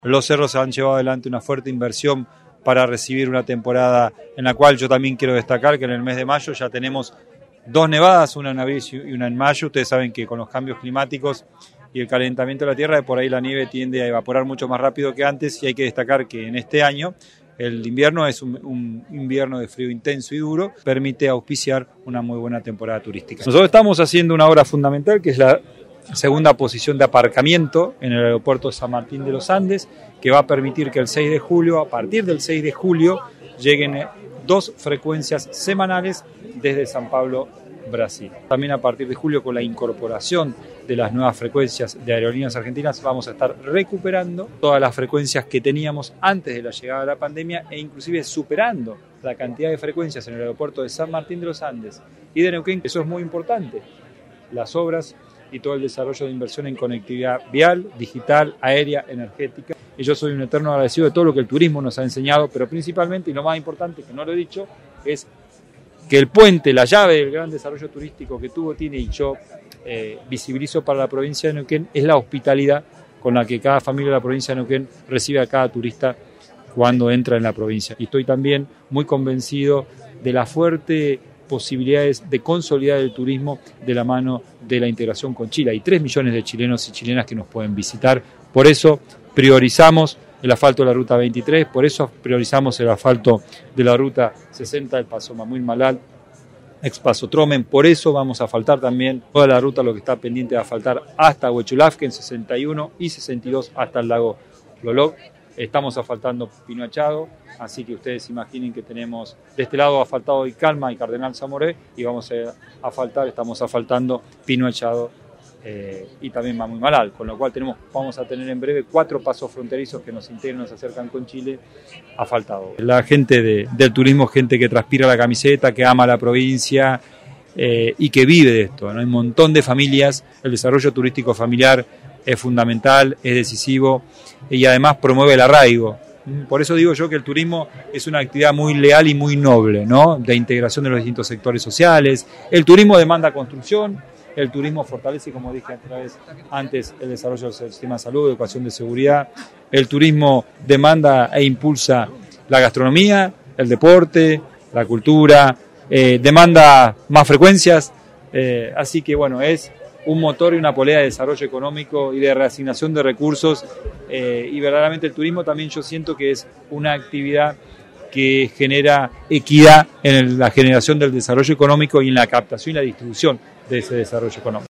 Los cerros han llevado adelante una fuerte inversión para recibir una temporada en la cual yo también quiero destacar que en el mes de mayo ya tenemos 2 nevadas, una en abril y una en mayo. Ustedes saben que con los cambios climáticos y el calentamiento de la tierra, por ahí la nieve tiende a evaporar mucho más rápido que antes, y hay que destacar que en este año el invierno es un invierno de frío intenso y duro, permite auspiciar una muy buena temporada turística. Nosotros estamos haciendo una obra fundamental que es la segunda posición de aparcamiento en el aeropuerto de San Martín de los Andes, que va a permitir que el 6 de julio, a partir del 6 de julio, lleguen 2 frecuencias semanales desde San Pablo, Brasil. También a partir de julio, con la incorporación de las nuevas frecuencias de Aerolíneas Argentinas, vamos a estar recuperando todas las frecuencias que teníamos antes de la llegada de la pandemia e inclusive superando la cantidad de frecuencias en el aeropuerto de San Martín de los Andes y de Neuquén. Eso es muy importante. Las obras y todo el desarrollo de inversión en conectividad vial, digital, aérea, energética. Y yo soy un eterno agradecido de todo lo que el turismo nos ha enseñado, pero principalmente, y lo más importante, que no lo he dicho, es que el puente, la llave del gran desarrollo turístico que tiene y yo visibilizo para la provincia de Neuquén, es la hospitalidad con la que cada familia de la provincia de Neuquén recibe a cada turista cuando entra en la provincia. Y estoy también muy convencido de la fuerte posibilidades de consolidar el turismo de la mano de la integración con Chile. Hay 3 millones de chilenos y chilenas que nos pueden visitar. Por eso priorizamos el asfalto de la ruta 23, por eso priorizamos el asfalto de la ruta 60 del Paso Mamuil-Malal, ex Paso Tromen. Por eso vamos a asfaltar también toda la ruta, lo que está pendiente de asfaltar hasta Huechulafquen, 61 y 62 hasta el lago Loloc. Estamos asfaltando Pino Achado, así que ustedes imaginen que tenemos de este lado asfaltado Calma y Cardenal Zamoré, y estamos asfaltando Pino Achado y también Mamuil-Malal, con lo cual vamos a tener en breve 4 pasos fronterizos que nos integran, nos acercan con Chile, asfaltados. La gente del turismo, gente que transpira la camiseta, que ama la provincia y que vive de esto, ¿no? Hay un montón de familias, el desarrollo turístico familiar es fundamental, es decisivo y además promueve el arraigo. Por eso digo yo que el turismo es una actividad muy leal y muy noble, ¿no? De integración de los distintos sectores sociales. El turismo demanda construcción, el turismo fortalece, como dije antes, el desarrollo del sistema de salud, de educación, de seguridad. El turismo demanda e impulsa la gastronomía, el deporte, la cultura, demanda más frecuencias, así que bueno, es un motor y una polea de desarrollo económico y de reasignación de recursos, y verdaderamente el turismo también yo siento que es una actividad que genera equidad en la generación del desarrollo económico y en la captación y la distribución de ese desarrollo económico.